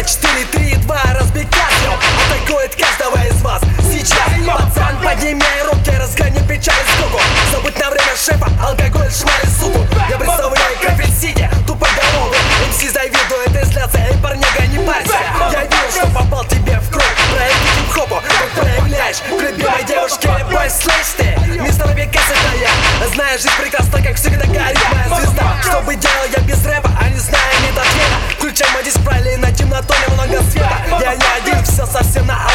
4, 3, 2, разбей кассу. Атакует каждого из вас сейчас. Пацан, подними руки, разгони печаль и скуку. Забудь на время шефа, алкоголь, шмаль и суку. Я представляю Граффити, тупоголовый МС завидует и злятся. Эй, парняга, не парься. Я вижу, что попал тебе в кровь. Прояви хип-хопу, как проявляешь к любимой девушке. Бой, слышь ты, мистер Векас, это я. Знаешь, жизнь прекрасна, как всегда горит моя звезда. Что бы делал я без рэпа, а не знаю, нет ответа. Включай мой диск, правильно, на темноту немного света. Я не один, все совсем на